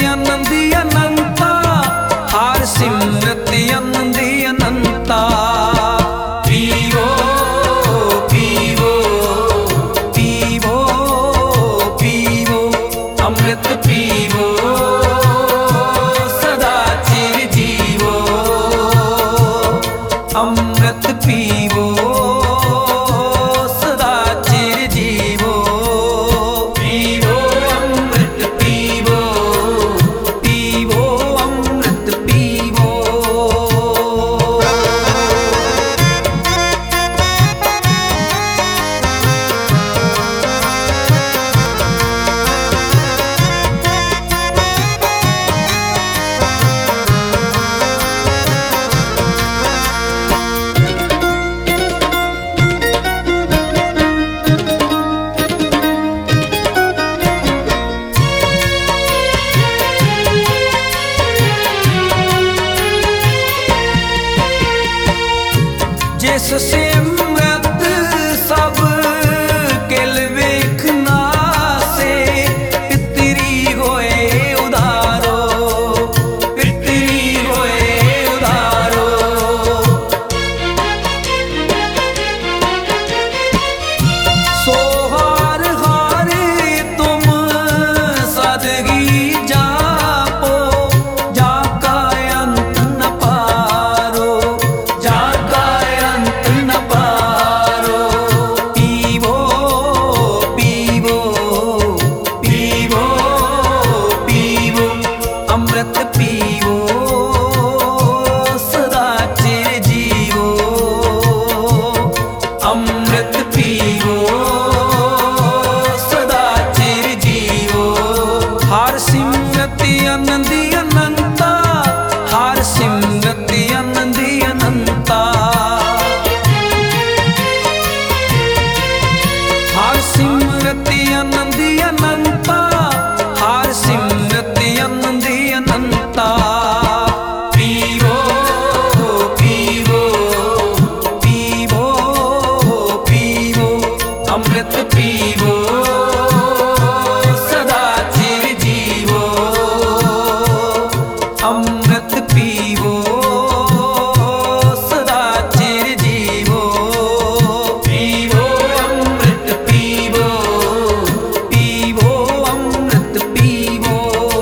आनंदी अनंता, हार सिमरत आनंदी अनंता। पीवो पीवो पीवो पीवो अमृत पीवो, सदा चिर जीवो। अमृत पीवो सदा चिर जीवो। पीवो अमृत पीवो, पीवो अमृत पीवो। जिस सिमरत सब किल वेखना से, पितरी होए उधारो, पितरी होए उधारो। सो हार हार तुम सादगी जापो, जाका अंत न पारो, जाका अंत न पारो। पीवो पीवो पीवो पीवो अमृत पीवो, सदा चिर जीवो। अमृत पीवो सदा चिर जीवो। हार सिमरत आनंदी अनंता, हार सिमरत आनंदी अनंता। हार सिमरत आनंदी अनंता, हार सिमरत आनंदी अनंता। पीवो पीवो पीवो पीवो अमृत पीवो, सदा चिर जीवो। अमृत पीवो सदा चिर जीवो। पीवो अमृत पीवो, पीवो अमृत पीवो।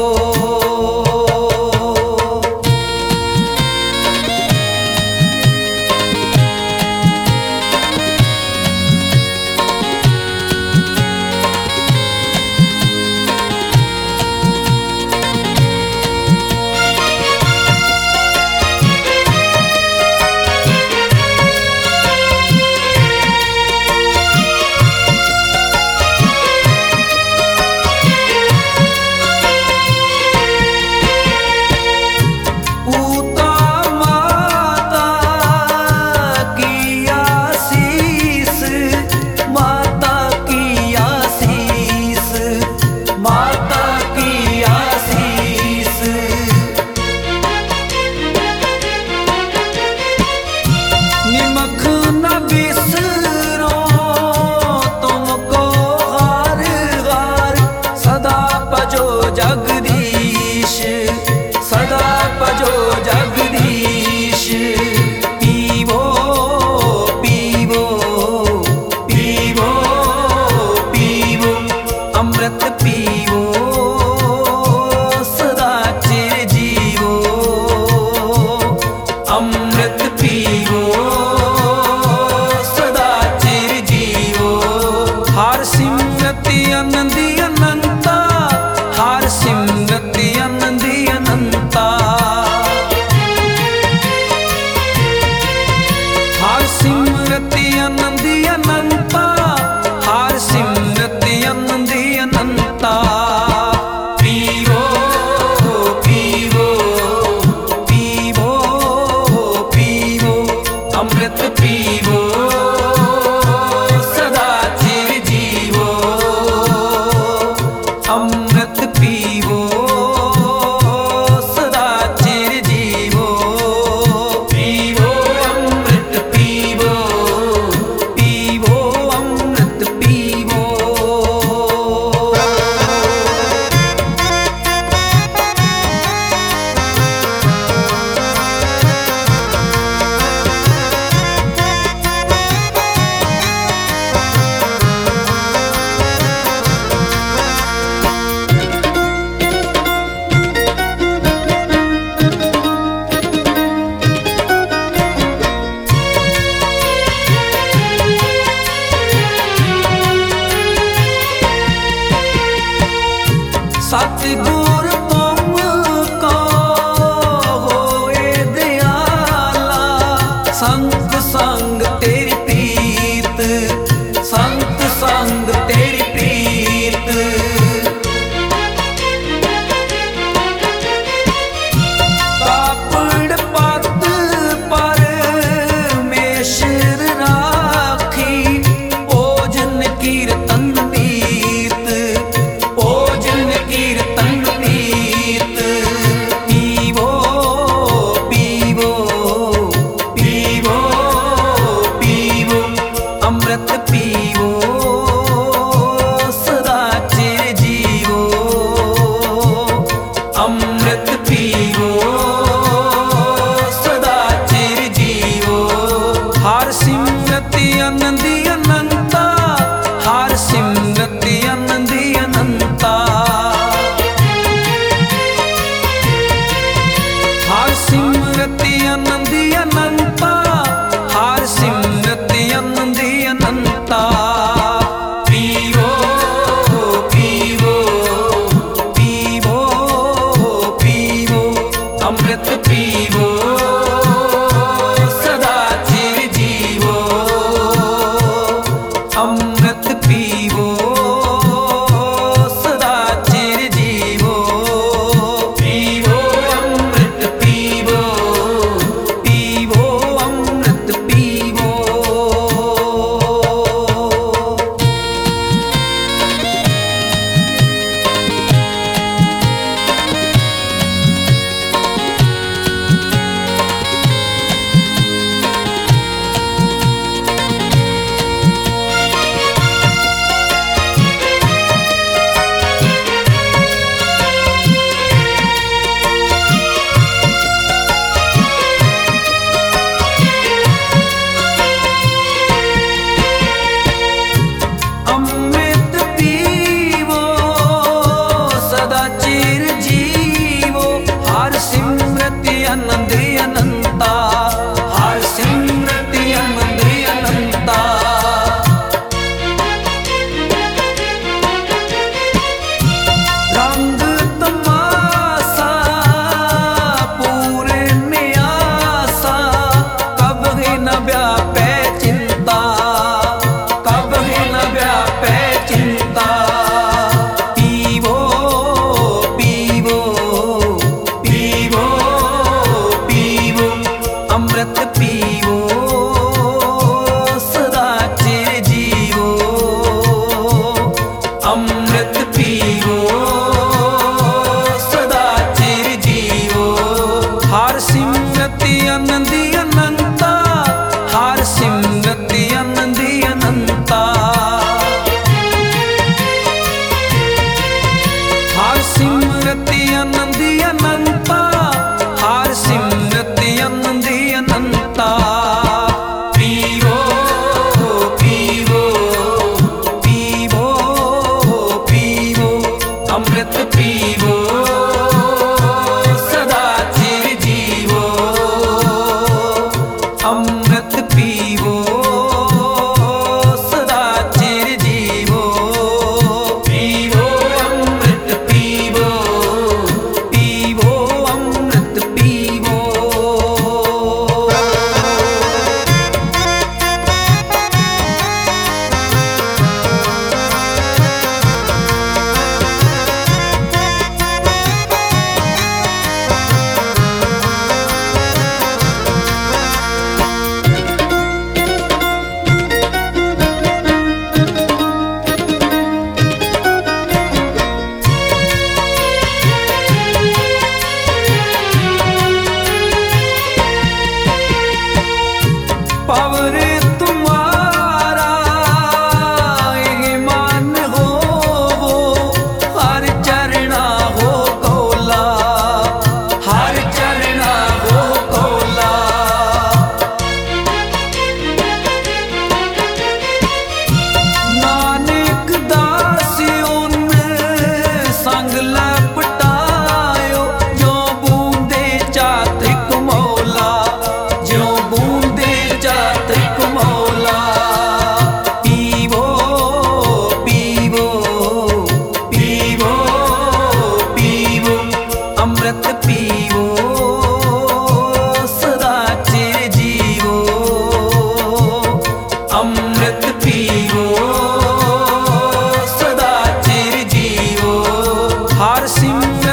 पूता माता की आसीस, माता की आसीस, माता की आसीस। निमख न बिसरो तुमको हार हार, सदा भजो जगदीश, सदा भजो जगदीश। पीवो पीवो पीवो पीवो अमृत पीवो, सदा चिर जीवो। अमृत पीवो सदा चिर जीवो। हार सिमरत आनंदी अनंता, हार सिमरत आनंदी अनंता। हार सिमरत आनंदी अनंता, हार सिमरत आनंदी अनंता। पीवो पीवो पीवो पीवो अमृत पीवो, सदा चिर जीवो। अमृत पीवो सदा चिर जीवो। पीवो अमृत पीवो, पीवो अमृत पीवो। सतगुर तुम को होए दयाला, संत संग तेरी प्रीत, संत संग तेरी प्रीत। कापड़ पत परमेश्वर राखी, भोजन कीर्तन नीत, भोजन कीर्तन नीत। पीवो पीवो पीवो पीवो अमृत पीवो, सदा चिर जीवो, अमृत पीवो, सदा चिर जीवो। हर सिमरत आनंद अनंता, हर सिमरत आनंद अनंता। हर सिमरत आनंद अनंता, हर सिमरत आनंद अनंता। पीवो पीवो पीवो पीवो अमृत पीवो, सदा चिर जीवो, अमृत पीवो, सदा चिर जीवो। पीवो अमृत पीवो, पीवो अमृत पीवो। अमृत पीवो, सदा चिर जीवो, हर सिमरत आनंद अनंता, हर सिमरत आनंद अनंता। रंग तमाशा पूरे न्यासा, कब ही न व्यापे चिंता, कब ही न व्यापे चिंता। पीवो पीवो पीवो पीवो अमृत पीवो, सदा चिर जीवो, अमृत पीवो, सदा चिर जीवो। हर सिमरत आनंद अनंता, हर सिमरत आनंद अनंता। हर सिमरत आनंद अनंता, हर सिमरत आनंद अनंता। पीवो पीवो पीवो पीवो अमृत पीवो, सदा चिर जीवो, अमृत पीवो, सदा चिर जीवो। पीवो अमृत पीवो, पीवो अमृत पीवो।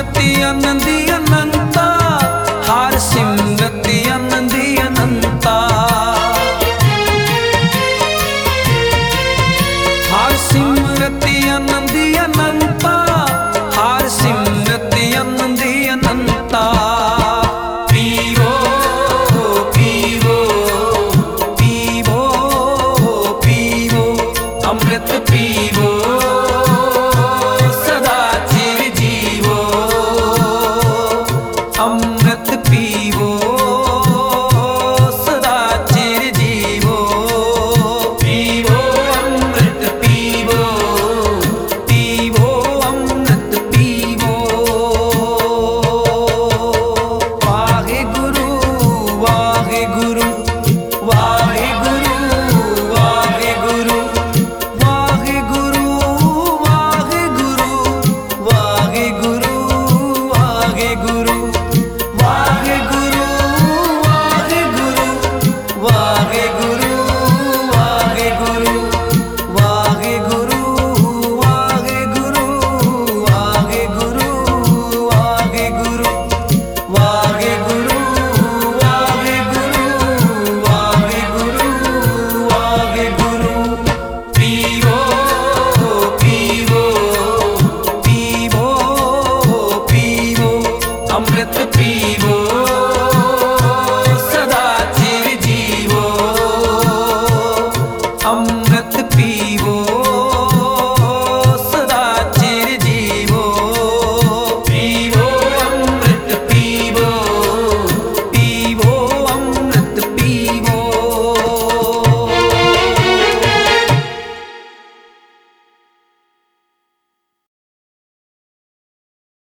ਸ਼ਕਤੀ ਆਨੰਦੀ ਆਨੰਦ